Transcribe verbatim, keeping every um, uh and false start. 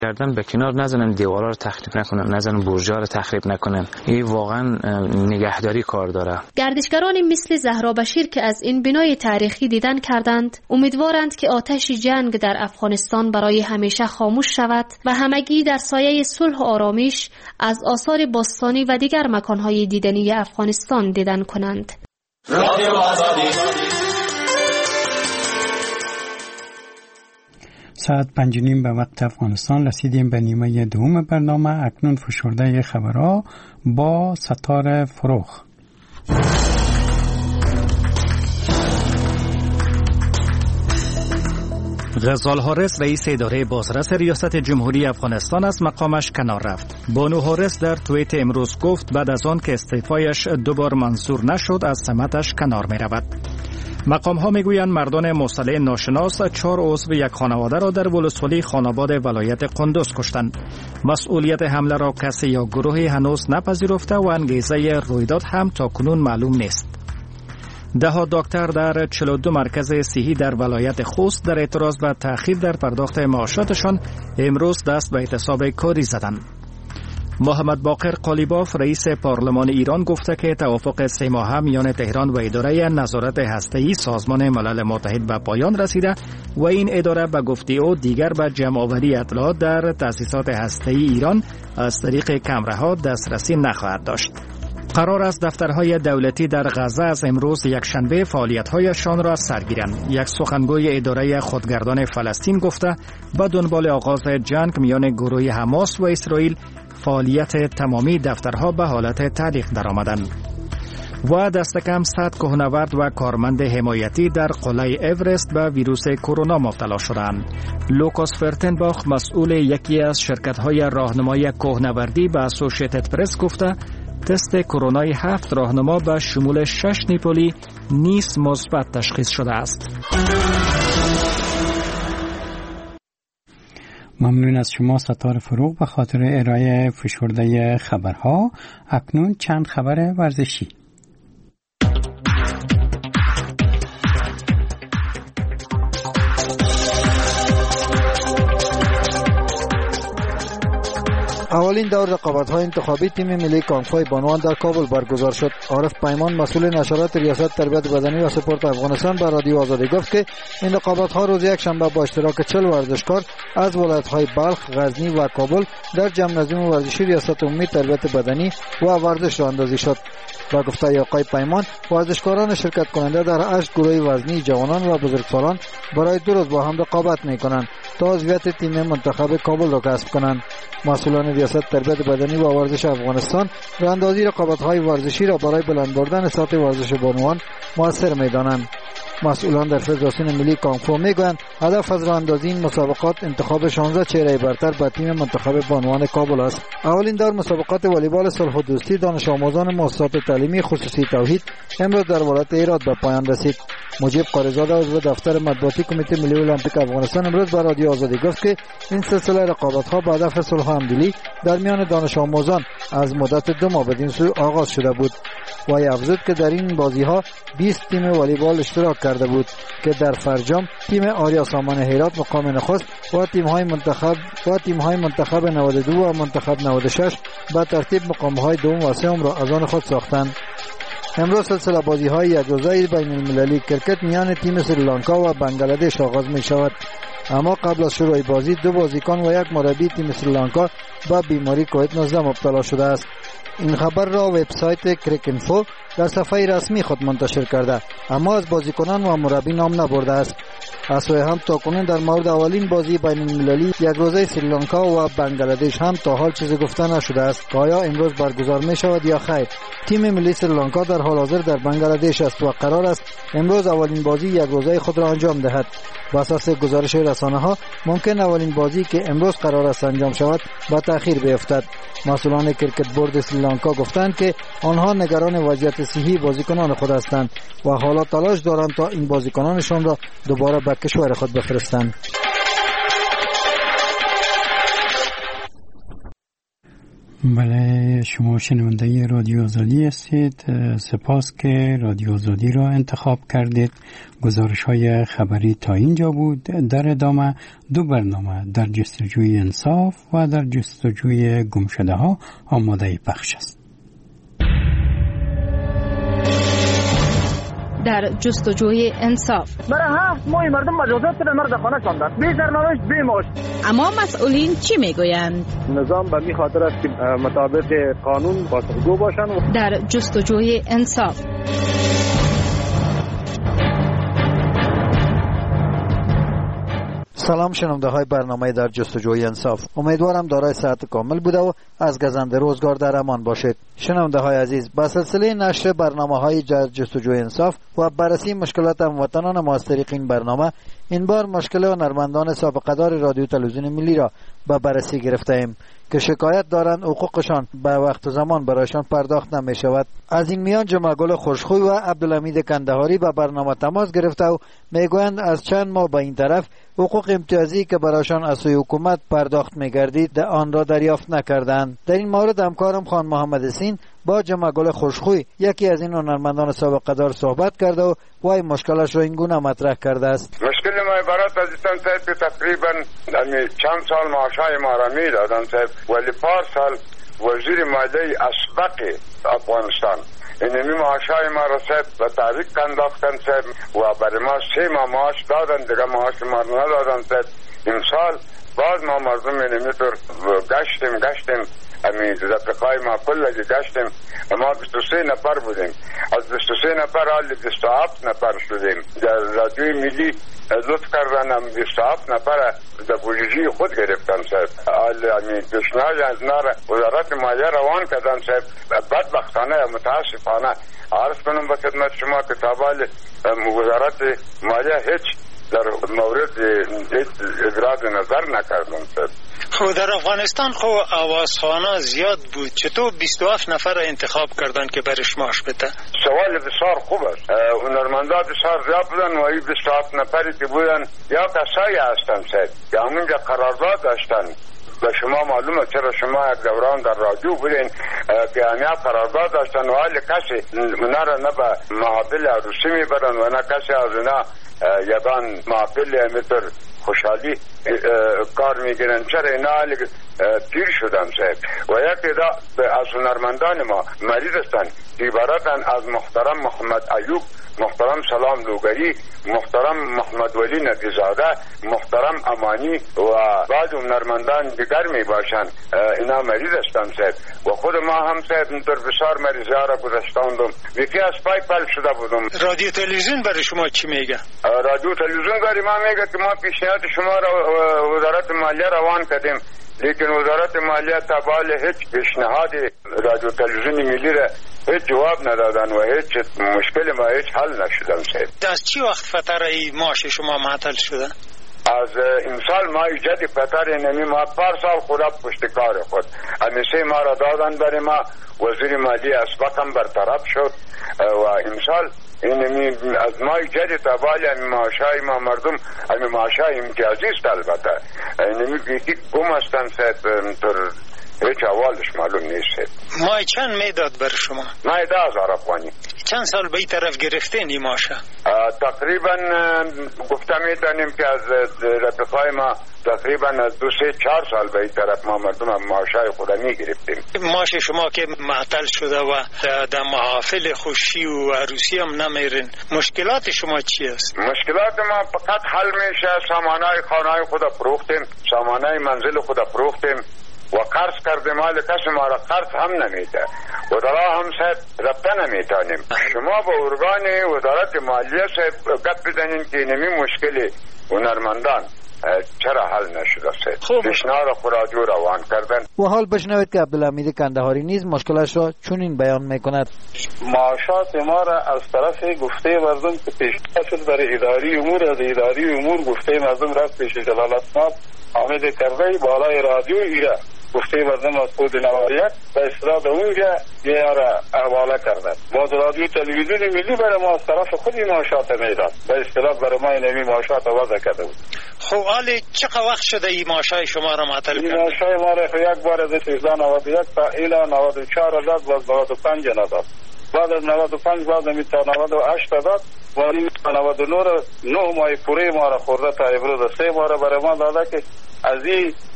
کردن به کنار نزنن، دیوارا رو تخریب نکنن، نزنن برج‌ها رو تخریب نکنن. این واقعا نگهداری کار داره. گردشگرانی مثل زهرا بشیر که از این بنای تاریخی دیدن کردند، امیدوارند که آتش جنگ در افغانستان برای همیشه خاموش شود و همگی در سایه صلح و آرامش از آثار باستانی و دیگر مکان‌های دیدنی افغانستان دیدن کنند. ساعت پنج و نیم به وقت افغانستان رسیدیم به نیمه دوم برنامه. اکنون فشرده خبرها با ستاره فروخ. غزال حارث رئیس اداره بازرس ریاست جمهوری افغانستان از مقامش کنار رفت. بانو حارث در توییت امروز گفت بعد از آن که استعفایش دوبار منظور نشد از سمتش کنار می رود. مقام ها می گویند مردان مصطلح ناشناس چهار عضو یک خانواده را در ولسوالی خاناباد ولایت قندوز کشتند. مسئولیت حمله را کسی یا گروهی هنوز نپذیرفته و انگیزه رویداد هم تا کنون معلوم نیست. ده ها دکتر در چهل و دو مرکز صحی در ولایت خوست در اعتراض به تأخیر در پرداخت معاشاتشان امروز دست به اعتصاب کاری زدند. محمد باقر قالیباف رئیس پارلمان ایران گفته که توافق سه ماهه میان تهران و اداره نظارت هسته‌ای سازمان ملل متحد به پایان رسیده و این اداره به گفته او دیگر به جمع‌آوری اطلاعات در تأسیسات هسته‌ای ایران از طریق کامراها دسترسی نخواهد داشت. قرار است دفترهای دولتی در غزه از امروز یکشنبه فعالیت‌هایشان را سرگیرند. یک سخنگوی اداره خودگردان فلسطین گفته به دنبال آغاز جنگ میان گروه حماس و اسرائیل فعالیت تمامی دفترها به حالت تعلیق درآمدند. و دست کم صد کوهنورد و کارمند حمایتی در قله اورست به ویروس کرونا مبتلا شدند. لوکاس فرتنباخ مسئول یکی از شرکت‌های راهنمایی کوهنوردی به اسوسییتد پرس گفته تست کرونای هفت راهنما به شمول شش نیپولی نیز مثبت تشخیص شده است. ممنون از شما ستاره فروغ به خاطر ارائه فشرده خبرها. اکنون چند خبر ورزشی. اولین دور رقابت‌های انتخابی تیم ملی کانگفوی بانوان در کابل برگزار شد. عارف پیمان مسئول نشرات ریاست تربیت بدنی و سپورت افغانستان به رادیو آزادی گفت که این رقابت‌ها روز یک شنبه با اشتراک چهل ورزشکار از ولایت‌های بلخ، غزنی و کابل در جمنازیوم ورزشی ریاست عمومی تربیت بدنی و ورزش راه‌اندازی شد. با گفته آقای پیمان ورزشکاران شرکت کننده در هشت گروه وزنی جوانان و بزرگسالان برای دو روز با هم رقابت می‌کنند تا عضویت تیم منتخب کابل را کسب کنند. مسئولان ریاست تربیت بدنی و ورزش افغانستان راه‌اندازی رقابت‌های ورزشی را برای بلند بردن سطح ورزش بانوان موثر می‌دانند. مسئولان در فدراسیون ملی کانگفو میگویند هدف از راه‌اندازی این مسابقات انتخاب شانزده چهره برتر به تیم منتخب بانوان کابل است. اولین دور مسابقات والیبال صلح و دوستی دانش آموزان مؤسسات تعلیمی خصوصی توحید امروز در ولایت هرات به پایان رسید. مجیب قاریزاده عضو دفتر مطبوعاتی کمیته ملی المپیک افغانستان امروز به رادیو آزادی گفت که این سلسله رقابت‌ها به هدف صلح و همدلی در میان دانش آموزان از مدت دو ماه بدین سو آغاز شده بود و افزود که در این بازی‌ها بیست تیم والیبال اشتراک کرده بود که در فرجام تیم آریا سامان هرات مقام نخست و تیم‌های منتخب و تیم‌های منتخب نود و دو و منتخب نود و شش به ترتیب مقام‌های دوم و سوم را از آن خود ساختند. امروز سلسله بازی‌های یک روزه بین المللی کرکت میان تیم سریلانکا و بنگلادش آغاز می‌شود. اما قبل از شروع بازی دو بازیکن و یک مربی تیم سریلانکا با بیماری کووید نوزده مبتلا شده است. این خبر را وبسایت کریکنفو در صفحه رسمی خود منتشر کرده اما از بازیکنان و مربی نام نبرده است. از سوی هم تاکنون در مورد اولین بازی بین المللی یک روزه سریلانکا و بنگلادش هم تا حال چیزی گفته نشده است که آیا امروز برگزار می شود یا خیر. تیم ملی سریلانکا در حال حاضر در بنگلادش است و قرار است امروز اولین بازی یک روزه خود را انجام دهد. بر اساس گزارش رسانه‌ها ممکن اولین بازی که امروز قرار است انجام شود با تأخیر بیفتد. مسئولان کرکت بورد سریلانکا گفتند که آنها نگران وضعیت صحی بازیکنان خود هستند و حالا تلاش دارند تا این بازیکنانشان را دوباره به کشور خود بفرستند. بله، شما شنونده رادیو آزادی هستید. سپاس که رادیو آزادی را انتخاب کردید. گزارش های خبری تا اینجا بود. در ادامه دو برنامه در جستجوی انصاف و در جستجوی گمشده ها آماده پخش است. در جستجوی انصاف برای هفت ماه مردم مجازات به مرد خانه شاندند، بی سرنوشت بی معاش. اما مسئولین چی میگویند؟ نظام به می خاطر است که مطابق قانون پاسخگو باشند. در جستجوی انصاف سلام شنونده های برنامه در جستجوی انصاف. امیدوارم دارای صحت کامل بوده و از گزند روزگار در امان باشید. شنونده های عزیز، با سلسله نشر برنامه های جستجوی انصاف و بررسی مشکلات هموطنان ما از طریق این برنامه، این بار مشکل هنرمندان سابقه دار رادیو تلویزیون ملی را به بررسی گرفته ایم که شکایت دارند حقوقشان به وقت و زمان برایشان پرداخت نمی شود. از این میان جمعگل خوشخوی و عبدالحمید کندهاری به برنامه تماس گرفته و میگویند از چند ماه به این طرف حقوق امتیازی که برایشان از سوی حکومت پرداخت می‌گردید آن را دریافت نکردند. در این مورد همکارم خان محمد سین با جمعگل خوشخوی، یکی از این هنرمندان سابقه دار، صحبت کرده و وای مشکلش را این گونه مطرح کرده است. مشکل ما عبارت از این است که تقریبا چند سال معاشای ما را میدادند ولی پارسال وزیر مالیه اسبق افغانستان اینمی معاشای ما را و تحریک انداختن و برای ما سه ماه معاش دادن، دیگه معاش ما ندادن. امسال باز ما مردم اینمی طور گشتیم گشتیم امی رفقای ما کلگی گشتیم، ما بیست و سه نفر بودیم. از بیست و سه نفر حالی بیست و هفت نفر شدیم. در رادیوی ملی لطف کردن هم بیست و هفت نفر در بودجه خود گرفتن صاحب. حالی امی پیشنهاد از نار وزارت مالیه روان کردن صاحب. بدبختانه متاسفانه عرض کنم به خدمت شما که تابال وزارت مالیه هیچ در مورد ابراز نظر نکردن صاحب. خب در افغانستان خب آوازخوان‌ها زیاد بود، چطور بیست و هفت نفر انتخاب کردن که برش معاش بده؟ سوال بسیار خوب است. هنرمندان بسیار زیاد بودن و این بیست و هفت نفری که بودن یا کسایی هستن صاحب که همونجا قرارداد داشتن. به شما معلومه چرا شما یک دوران در رادیو بودین که همیا قرارداد داشتن و حال کسی اونا را نه به محافل عروسی میبرن و نه کسی از اونا یگان محافل امیتر خوشحالی کار میگیرن. چرا اینا حالی پیر شدن صاحب و یک دا از هنرمندان ما مریض هستن که عبارتن از محترم محمد ایوب، محترم سلام لوگری، محترم محمد ولی نبیزاده، محترم امانی و بعض هنرمندان دیگر می باشن. اینا مریض هستن صاحب و خود ما هم صاحب اینطور بسیار مریضی ها را گذشتاندم. یکی از پای پل شده بودم. رادیو تلویزیون برای شما چی میگه؟ رادیو تلویزیون برای ما میگه که ما پیشنهاد شما را وزارت مالیه روان کردیم، لیکن وزارت مالیه تبال هیچ پیشنهاد رادیو تلویزیون ملی را هیچ جواب ندادن و هیچ مشکل ما هیچ حل نشدن صاحب. از چی وقت فتره ای معاش شما معطل شده؟ از امسال ما ایجاد فتره نمی ما پار سال خدا پشت کار خود همیشه ما را دادن برای ما. وزیر مالی اسبقم برطرف شد و امسال اینمی از ما ایجاد تبالی همی معاشای ما مردم همی معاشای امتیازی است. البته اینمی بیتی گم هستن صاحب طور هیچ اولش معلوم نیست. مای چند میداد بر شما؟ مای ده هزار افغانی. چند سال به این طرف گرفتین این معاشه؟ تقریبا گفته میتونیم که از رفقای ما تقریبا از دو سه چهار سال به این طرف ما مردم هم معاشای خود میگرفتیم. معاش شما که معطل شده و در محافل خوشی و عروسی هم نمیرین، مشکلات شما چی است؟ مشکلات ما فقط حل میشه سامانهای خانهای خود فروختیم، سامانهای منزل خود فروختیم و قرض کردیم. حال کسی ما را قرض هم نمیده و درا هم صاحب رفته نمیتانیم. شما با ارگان وزارت مالیه صاحب گپ بزنین که نمی مشکل هنرمندان چرا حل نشده صاحب. پیشنهاد را رادیو روان کردن. و حال بشنوید که عبدالحمید کندهاری نیز مشکلش را چنین بیان میکند. معاشات ما را از طرف گفته مردم که پیشنهاد شد برای اداری امور، از اداری امور گفته مردم رفت پیش جلالتمآب حامد کرزی بالای رادیو ایره گفته مردم از خود نود و یک به اصطلاح اونجا یه را حواله کردن. با رادیو تلویزیون ملی برای ما از طرف خود معاشات میداد، به اصطلاح برای ما این معاشات وضع کرده بود. خب حالی چقدر وقت شده این معاشای شما را معطل کرد؟ این معاشای ما را یک بار از سیزده نود و یک تا الی نود و چهار داد، باز نود و پنج نداد. بعد از نود و پنج بعد می تا نود و هشت داد و این نود و نه نه ماه پوره ما را خورده تا امروز سه ماه برای ما داده که از این